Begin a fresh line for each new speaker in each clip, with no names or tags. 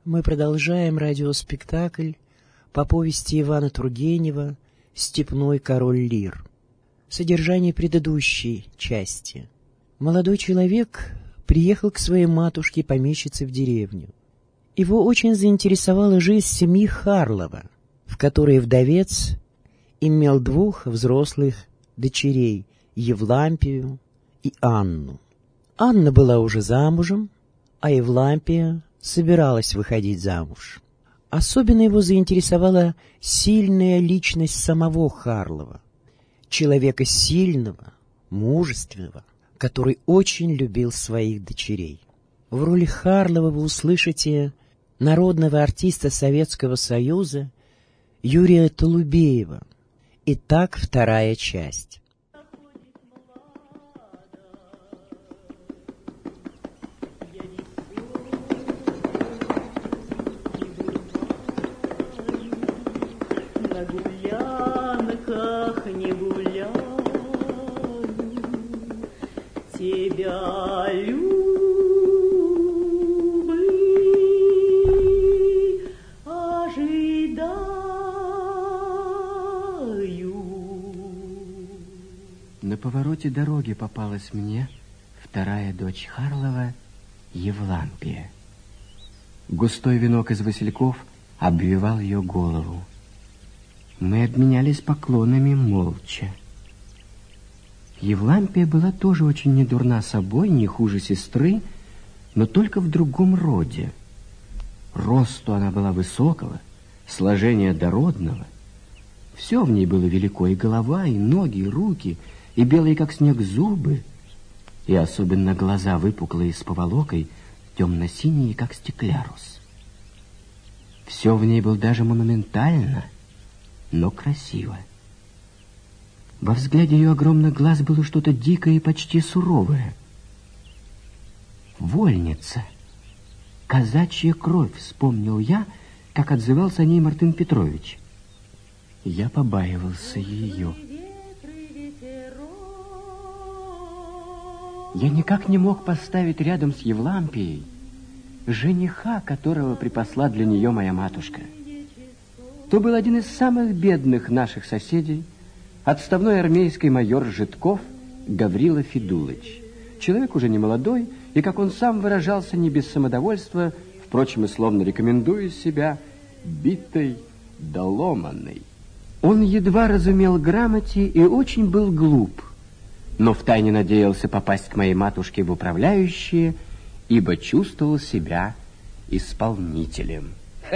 Мы продолжаем радиоспектакль по повести Ивана Тургенева «Степной король Лир». Содержание предыдущей части. Молодой человек приехал к своей матушке-помещице в деревню. Его очень заинтересовала жизнь семьи Харлова, в которой вдовец имел двух взрослых дочерей — Евлампию и Анну. Анна была уже замужем, а Евлампия собиралась выходить замуж. Особенно его заинтересовала сильная личность самого Харлова, человека сильного, мужественного, который очень любил своих дочерей. В роли Харлова вы услышите народного артиста Советского Союза Юрия Толубеева. Итак, вторая часть.
На гулянках не гуляю, тебя любы ожидаю.
На повороте дороги попалась мне вторая дочь Харлова, Евлампия. Густой венок из васильков обвивал ее голову. Мы обменялись поклонами молча. Евлампия была тоже очень недурна собой, не хуже сестры, но только в другом роде. Росту она была высокого, сложения дородного. Все в ней было велико, и голова, и ноги, и руки, и белые, как снег, зубы, и особенно глаза, выпуклые с поволокой, темно-синие, как стеклярус. Все в ней было даже монументально, но красиво. Во взгляде ее огромных глаз было что-то дикое и почти суровое. Вольница, казачья кровь, вспомнил я, как отзывался о ней Мартын Петрович. Я побаивался ее. Я никак не мог поставить рядом с Евлампией жениха, которого припасла для нее моя матушка. То был один из самых бедных наших соседей, отставной армейский майор Житков Гаврила Федулыч. Человек уже не молодой, и, как он сам выражался, не без самодовольства, впрочем, и словно рекомендуя себя, битой да ломаной. Он едва разумел грамоте и очень был глуп, но втайне надеялся попасть к моей матушке в управляющие, ибо чувствовал себя исполнителем.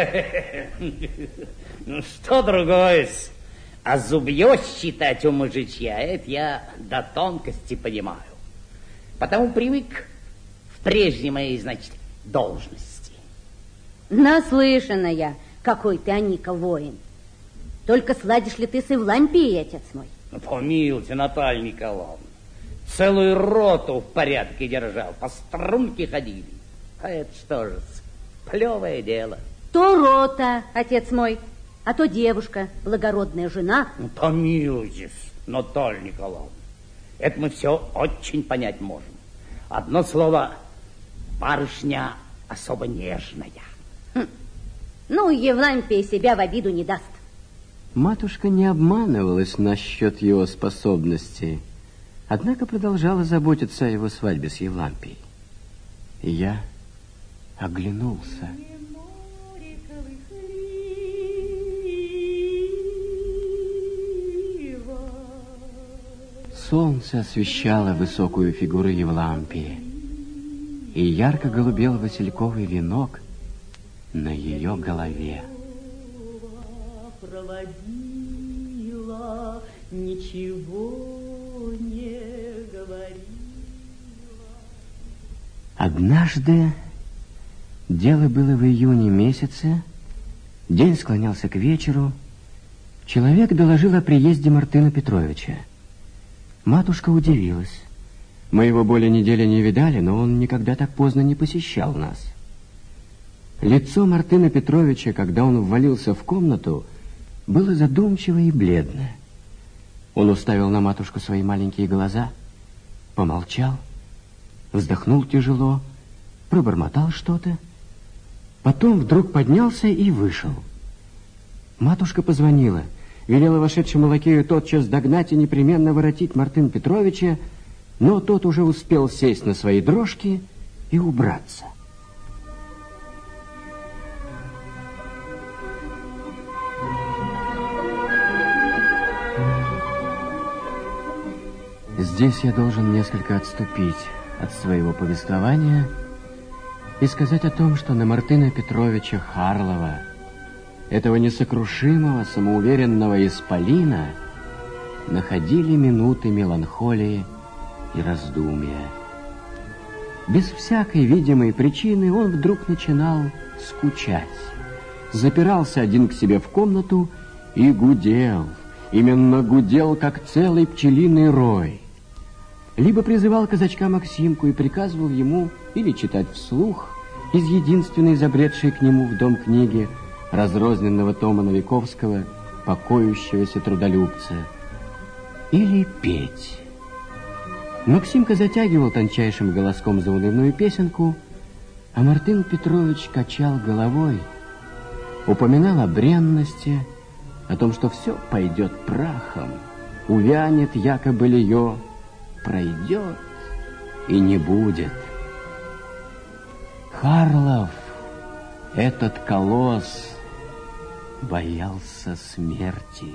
Ну, что другое-с? А зубьё считать у мужичья, это я до тонкости понимаю. Потому привык в прежней моей, значит, должности.
Наслышана я, какой ты, Аника, воин. Только сладишь ли ты с Евлампией, отец мой?
Ну, помилуйте, Наталья Николаевна. Целую роту в порядке держал, по струнке ходили. А это что же, плевое дело.
То рота, отец мой, а то девушка, благородная жена.
Ну, помилуйтесь, Наталья Николаевна. Это мы все очень понять можем. Одно слово, барышня особо нежная.
Ну, Евлампия себя в обиду не даст.
Матушка не обманывалась насчет его способностей, однако продолжала заботиться о его свадьбе с Евлампией. И я оглянулся. Солнце освещало высокую фигуру Евлампии, и ярко голубел васильковый венок на ее голове.
Проводила, ничего не говорила.
Однажды, дело было в июне месяце, день склонялся к вечеру, человек доложил о приезде Мартына Петровича. Матушка удивилась. Мы его более недели не видали, но он никогда так поздно не посещал нас. Лицо Мартына Петровича, когда он ввалился в комнату, было задумчивое и бледное. Он уставил на матушку свои маленькие глаза, помолчал, вздохнул тяжело, пробормотал что-то Потом вдруг поднялся и вышел. Матушка позвонила, велела вошедшему лакею тотчас догнать и непременно воротить Мартына Петровича, но тот уже успел сесть на свои дрожки и убраться. Здесь я должен несколько отступить от своего повествования и сказать о том, что на Мартына Петровича Харлова, этого несокрушимого, самоуверенного исполина, находили минуты меланхолии и раздумья. Без всякой видимой причины он вдруг начинал скучать, запирался один к себе в комнату и гудел, именно гудел, как целый пчелиный рой. Либо призывал казачка Максимку и приказывал ему или читать вслух из единственной забредшей к нему в дом книги разрозненного тома Новиковского «Покоющегося трудолюбца», или петь. Максимка затягивал тончайшим голоском заунывную песенку, а Мартын Петрович качал головой, упоминал о бренности, о том, что все пойдет прахом, увянет якобы лье, пройдет и не будет. Харлов, этот колосс, боялся смерти.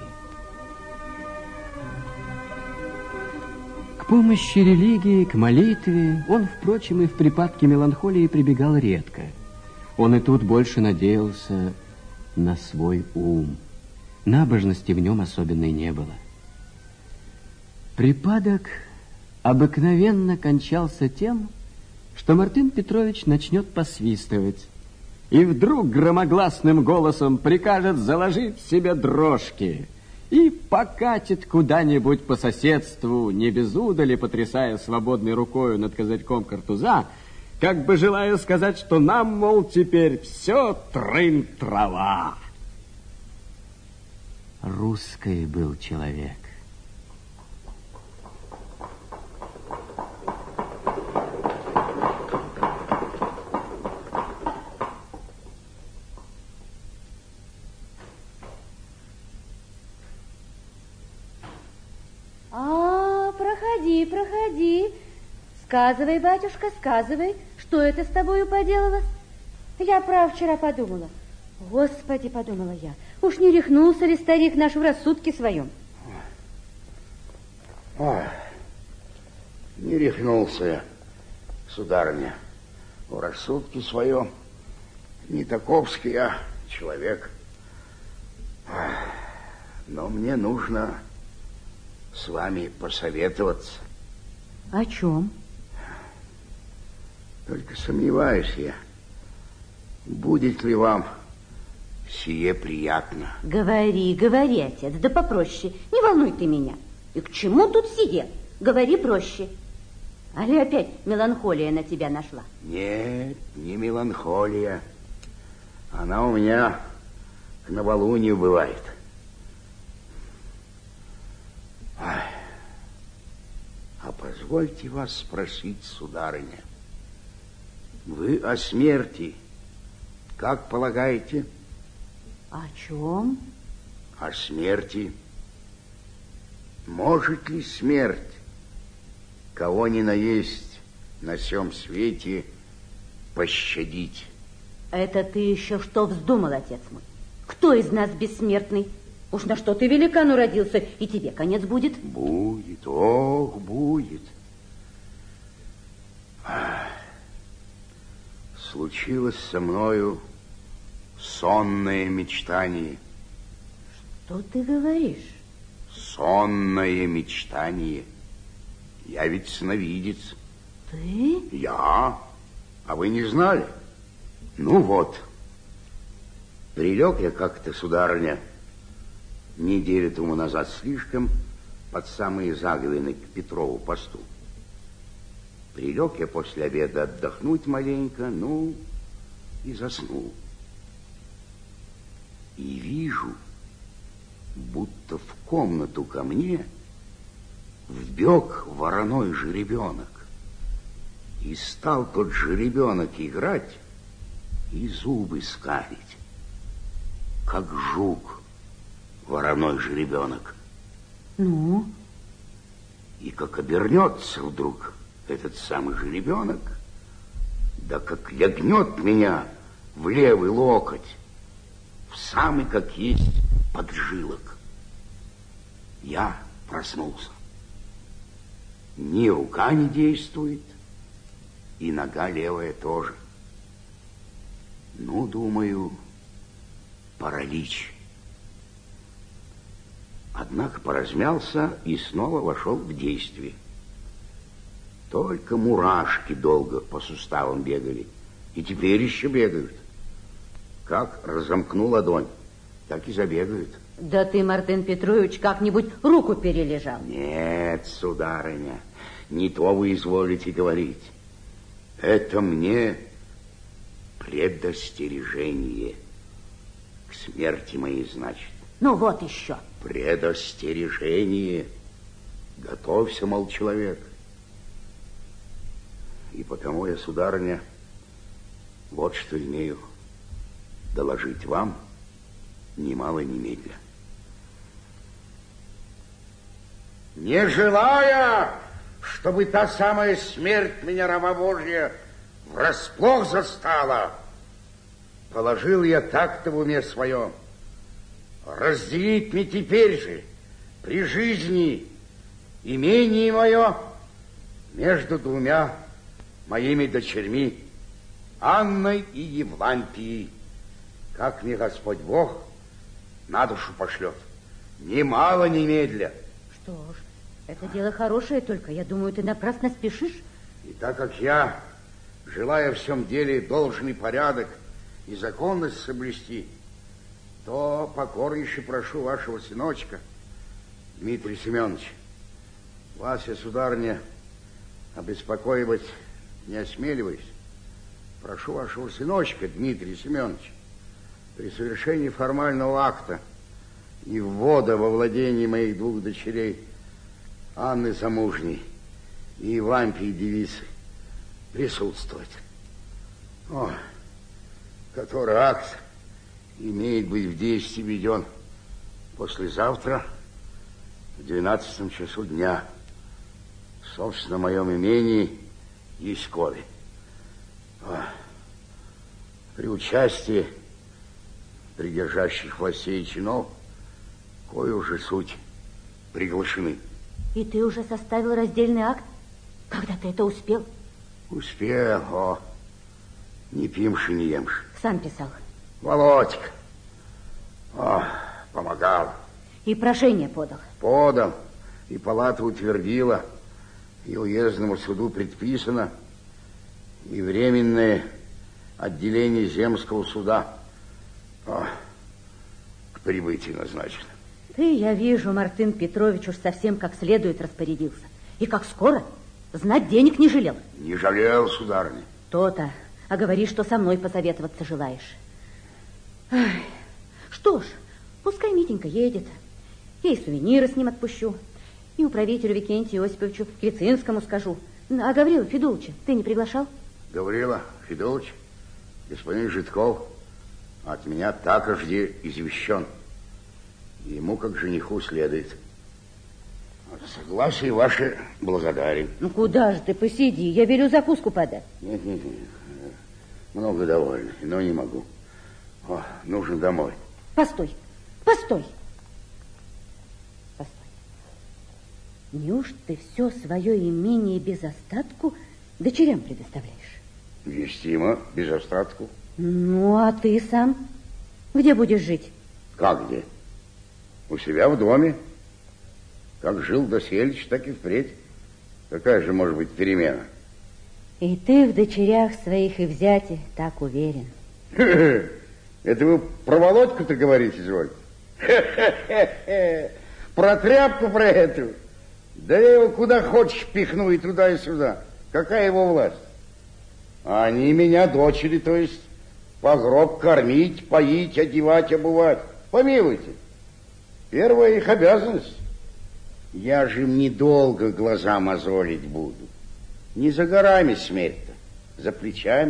К помощи религии, к молитве он, впрочем, и в припадке меланхолии прибегал редко. Он и тут больше надеялся на свой ум. Набожности в нем особенной не было. Припадок обыкновенно кончался тем, что Мартын Петрович начнет посвистывать и вдруг громогласным голосом прикажет заложить себе дрожки и покатит куда-нибудь по соседству, не без удали потрясая свободной рукою над козырьком картуза, как бы желая сказать, что нам, мол, теперь все трын-трава. Русский был человек.
Проходи. Сказывай, батюшка, сказывай, что это с тобою поделалось? Я, прав, вчера подумала. Господи, подумала я, уж не рехнулся ли старик наш в рассудке своем?
Ой, не рехнулся я, сударыня, в рассудке своем. Не таковский я человек. Но мне нужно с вами посоветоваться.
О чем?
Только сомневаюсь я, будет ли вам сие приятно.
Говори, отец, да попроще. Не волнуй ты меня. И к чему тут сие? Говори проще. Али опять меланхолия на тебя нашла?
Нет, не меланхолия. Она у меня к новолунию бывает. А позвольте вас спросить, сударыня, вы о смерти как полагаете?
О чем?
О смерти. Может ли смерть, кого ни на есть на сем свете, пощадить?
Это ты еще что вздумал, отец мой? Кто из нас бессмертный? Уж на что ты великану родился, и тебе конец будет?
Будет, ох, будет. Случилось со мною сонное мечтание.
Что ты говоришь?
Сонное мечтание. Я ведь сновидец.
Ты?
Я? А вы не знали? Ну вот. Прилег я как-то, сударыня, неделю тому назад слишком, под самые заговины к Петрову посту. Прилег я после обеда отдохнуть маленько, ну, и заснул. И вижу, будто в комнату ко мне вбег вороной жеребенок. И стал тот жеребенок играть, и зубы скалить, как жук, вороной жеребенок.
Ну?
И как обернется вдруг этот самый жеребенок, да как лягнет меня в левый локоть, в самый, как есть, поджилок. Я проснулся. Ни рука не действует, и нога левая тоже. Ну, думаю, паралич. Однако поразмялся и снова вошел в действие. Только мурашки долго по суставам бегали, и теперь еще бегают. Как разомкну ладонь, так и забегают.
Да ты, Мартын Петрович, как-нибудь руку перележал.
Нет, сударыня, не то вы изволите говорить. Это мне предостережение к смерти моей, значит.
Ну вот еще.
Предостережение. Готовься, мол, человек. И потому я, сударыня, вот что имею доложить вам, немало немедля. Не желая, чтобы та самая смерть меня, раба Божья, врасплох застала, положил я так-то в уме своем: разделить мне теперь же, при жизни, имение мое между двумя моими дочерьми, Анной и Евлампией, как мне Господь Бог на душу пошлет, немало немедля.
Что ж, это дело хорошее, только, я думаю, ты напрасно спешишь.
И так как я, желая в всем деле должный порядок и законность соблюсти, то покорнейше прошу вашего сыночка, Дмитрия Семеновича, вас я, сударыня, обеспокоивать не осмеливаюсь. Прошу вашего сыночка, Дмитрия Семеновича, при совершении формального акта и ввода во владение моих двух дочерей, Анны замужней и Евлампии девицы, присутствовать. О, который акт имеет быть в действии введен послезавтра в 12 часу дня в собственном моем имении Яськове. При участии придержащих властей и чинов, кое уже суть приглашены.
И ты уже составил раздельный акт? Когда ты это успел?
Успел, не пимши, не емши.
Сам писал.
Володька, помогал.
И прошение подал.
Подал, и палата утвердила, и уездному суду предписано, и временное отделение земского суда к прибытию назначено.
Ты, я вижу, Мартын Петрович уж совсем как следует распорядился. И как скоро, знать денег не жалел.
Не жалел, сударыня.
То-то. А говоришь, что со мной посоветоваться желаешь. Ай, что ж, пускай Митенька едет. Я и сувениры с ним отпущу. И управителю Викентию Осиповичу Крицинскому скажу. А Гаврила Федулыча ты не приглашал?
Гаврила Федулыч, господин Житков, от меня такожде извещен. Ему, как жениху, следует. Согласие ваше благодарен.
Ну, куда же ты, посиди, я велю закуску подать.
Нет, много довольно, но не могу. Нужно домой.
Постой. Неужто ты все свое имение без остатку дочерям предоставляешь?
Вестимо, без остатку.
Ну, а ты сам где будешь жить?
Как где? У себя в доме. Как жил доселечь, так и впредь. Какая же может быть перемена?
И ты в дочерях своих и взяти так уверен.
Это вы про Володьку-то говорите, извольте? Про тряпку про эту. Да я его куда хочешь пихну и туда, и сюда. Какая его власть? Они меня, дочери, то есть, по гроб кормить, поить, одевать, обувать. Помилуйте. Первая их обязанность. Я же им недолго глаза мозолить буду. Не за горами смерть-то, за плечами.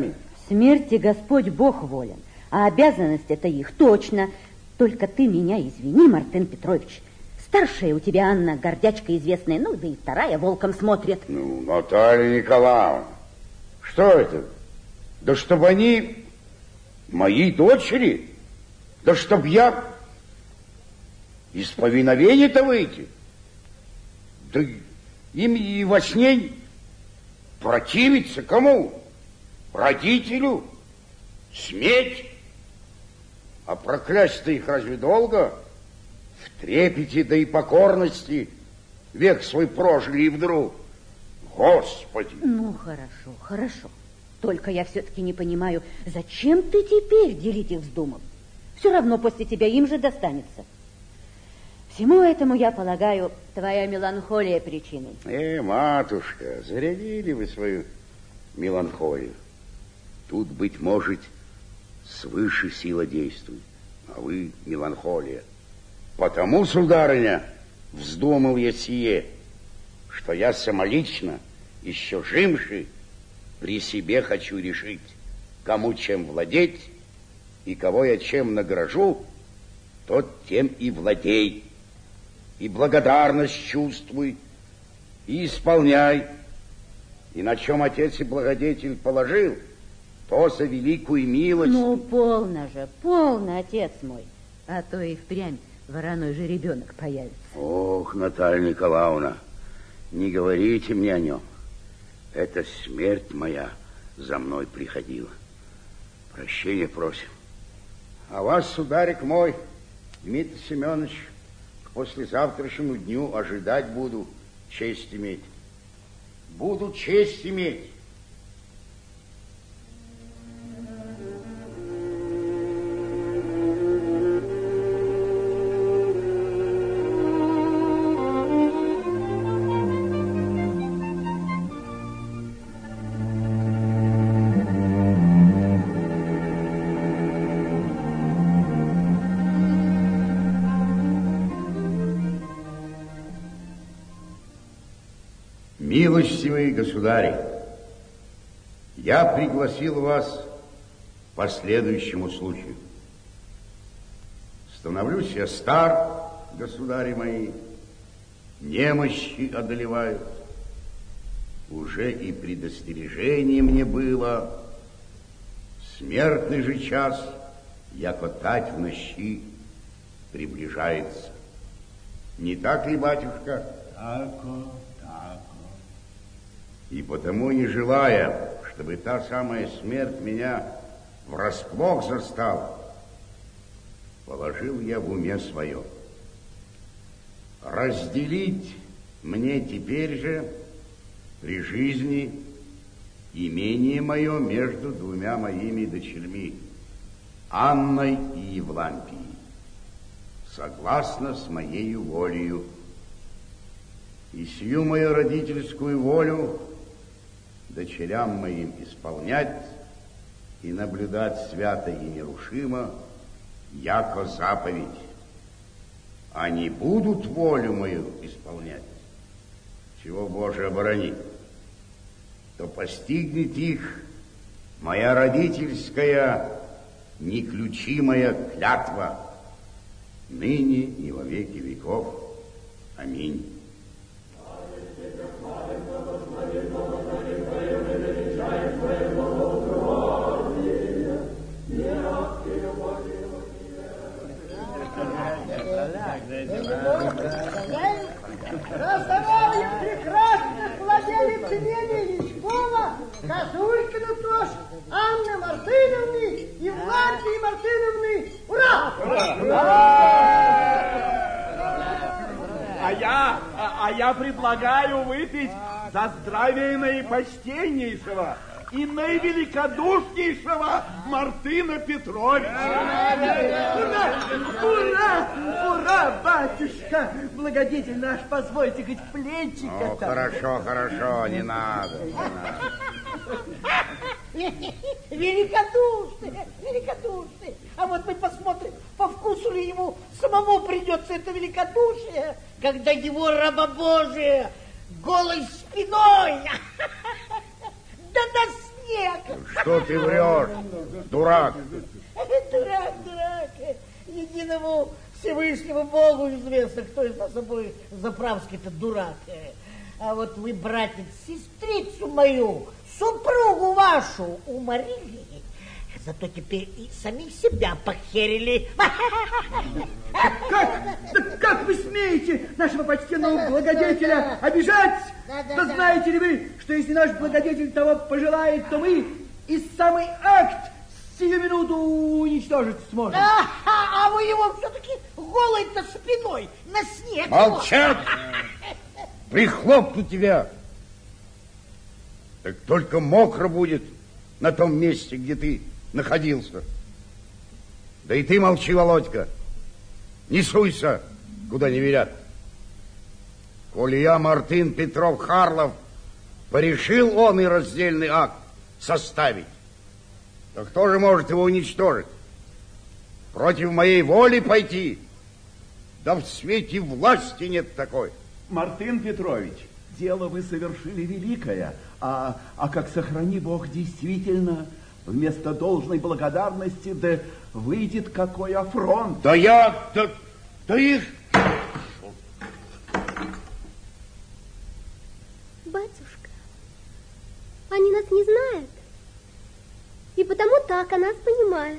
Смерти Господь Бог волен, а обязанность это их точно. Только ты меня извини, Мартын Петрович. Старшая у тебя Анна, гордячка известная, ну да и вторая волком смотрит.
Ну, Наталья Николаевна, что это? Да чтобы они мои дочери, да чтоб я из повиновения-то выйти. Да им и во сне противиться кому? Родителю? Сметь? А проклясть-то их разве долго? В трепете да и покорности век свой прожили и вдруг. Господи!
Ну, хорошо, хорошо. Только я все-таки не понимаю, зачем ты теперь делить их вздумал? Все равно после тебя им же достанется. Всему этому, я полагаю, твоя меланхолия причиной.
Матушка, зарядили вы свою меланхолию. Тут, быть может, свыше сила действует, а вы меланхолия. Потому, сударыня, вздумал я сие, что я самолично, еще жимши, при себе хочу решить, кому чем владеть, и кого я чем награжу, тот тем и владей. И благодарность чувствуй, и исполняй. И на чем Отец и Благодетель положил, то за великую милость.
Ну, полно же, полно, отец мой. А то и впрямь вороной же ребенок появится.
Ох, Наталья Николаевна, не говорите мне о нем. Это смерть моя за мной приходила. Прощения просим. А вас, сударик мой, Дмитрий Семенович, к послезавтрашнему дню ожидать буду, честь иметь. Буду честь иметь. Милостивый государь, я пригласил вас по следующему случаю. Становлюсь я стар, государи мои, немощи одолевают. Уже и предостережение мне было, смертный же час, яко тать в ночи, приближается. Не так ли, батюшка?
Тако.
И потому, не желая, чтобы та самая смерть меня врасплох застала, положил я в уме свое. Разделить мне теперь же при жизни имение мое между двумя моими дочерьми, Анной и Евлампией, согласно с моею волею. И сию мою родительскую волю дочерям моим исполнять и наблюдать свято и нерушимо, яко заповедь. Они будут волю мою исполнять, чего Боже оборони, то постигнет их моя родительская неключимая клятва ныне и во веки веков. Аминь.
Раздавал им прекрасных владелец имения Личкова, Козулькину тоже, Анны Мартыновны, Евлампии Мартыновны. Ура!
А я предлагаю выпить за здравие наипочтеннейшего и наивеликодушнейшего Мартына Петровича.
Ура! Ура, батюшка! Благодетель наш, позвольте хоть пленчика.
Хорошо, не надо.
Великодушный. А вот мы посмотрим, по вкусу ли ему самому придется это великодушие, когда его рабобожие голой спиной да на снег.
Что ты врешь, дурак?
Дурак. Единому Всевышнему Богу известно, кто из нас обоих заправский-то дурак. А вот вы, братец, сестрицу мою, супругу вашу уморили, зато теперь и самих себя похерили.
Как вы смеете нашего почтенного благодетеля обижать? Да знаете ли вы, что если наш благодетель того пожелает, то мы и самый акт сию минуту уничтожить сможем.
А вы его все-таки голой-то спиной на снег.
Молчать! Прихлопну тебя. Так только мокро будет на том месте, где ты находился. Да и ты молчи, Володька. Не суйся, куда не велят. Коли я, Мартын Петров Харлов, порешил он и раздельный акт составить, то кто же может его уничтожить? Против моей воли пойти? Да в свете власти нет такой.
Мартын Петрович, дело вы совершили великое, а как сохрани Бог действительно, вместо должной благодарности, да выйдет какой афронт.
Да их...
Батюшка, они нас не знают, и потому так о нас понимают.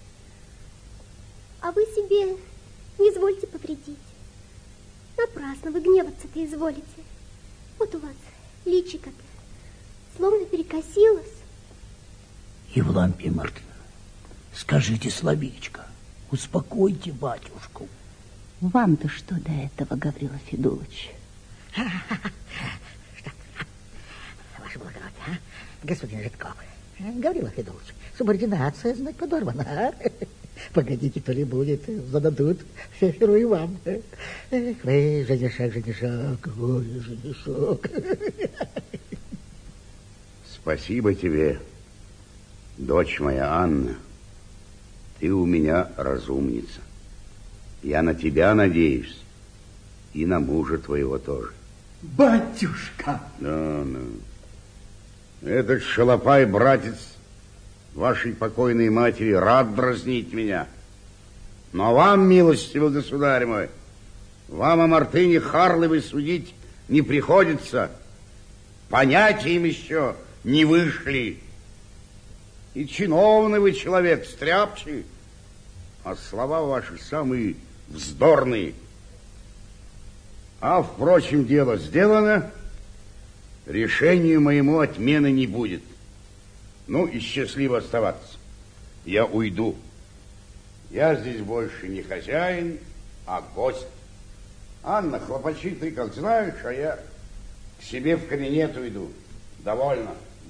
А вы себе не извольте повредить. Напрасно вы гневаться-то изволите. Вот у вас личико-то словно перекосилось.
Евлампия Мартыновна, скажите словечко, успокойте батюшку.
Вам-то что до этого, Гаврила Федулович?
Ваше благородие, господин Житков, Гаврила Федулович, субординация, знать, подорвана. Погодите, то ли будет, зададут шеферу и вам. Эй, женишок, ой, женишок.
Спасибо тебе, дочь моя Анна. Ты у меня разумница. Я на тебя надеюсь. И на мужа твоего тоже.
Батюшка!
Да. Этот шалопай, братец вашей покойной матери, рад дразнить меня. Но вам, милостивый государь мой, вам о Мартыне Харловой судить не приходится. Понятия им еще не вышли. И чиновный вы человек, стряпчий, а слова ваши самые вздорные. А, впрочем, дело сделано, решению моему отмены не будет. Ну и счастливо оставаться. Я уйду. Я здесь больше не хозяин, а гость. Анна, хлопочи ты, как знаешь, а я к себе в кабинет уйду. Довольно.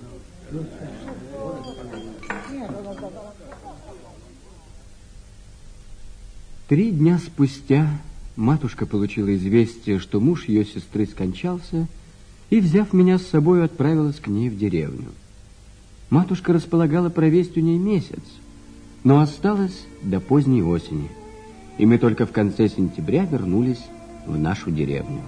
Три дня спустя матушка получила известие, что муж ее сестры скончался, и, взяв меня с собой, отправилась к ней в деревню. Матушка располагала провесть у ней месяц, но осталась до поздней осени, и мы только в конце сентября вернулись в нашу деревню.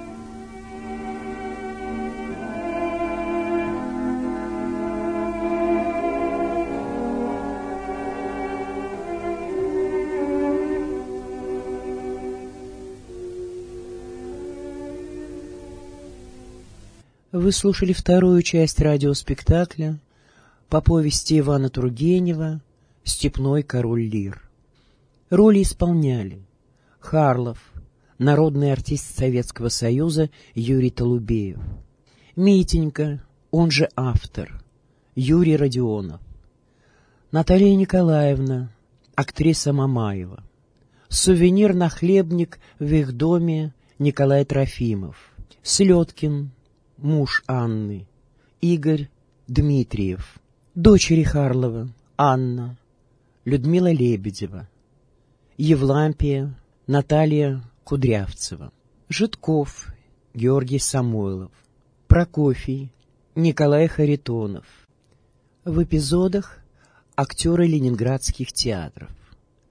Вы слушали вторую часть радиоспектакля по повести Ивана Тургенева «Степной король Лир». Роли исполняли Харлов, народный артист Советского Союза Юрий Толубеев, Митенька, он же автор, Юрий Родионов, Наталья Николаевна, актриса Мамаева, сувенир-нахлебник в их доме Николай Трофимов, Слеткин, муж Анны, Игорь Дмитриев, дочери Харлова, Анна, Людмила Лебедева, Евлампия, Наталья Кудрявцева, Житков, Георгий Самойлов, Прокофий, Николай Харитонов. В эпизодах актеры ленинградских театров.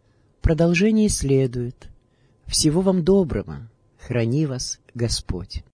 Продолжение следует. Всего вам доброго. Храни вас Господь.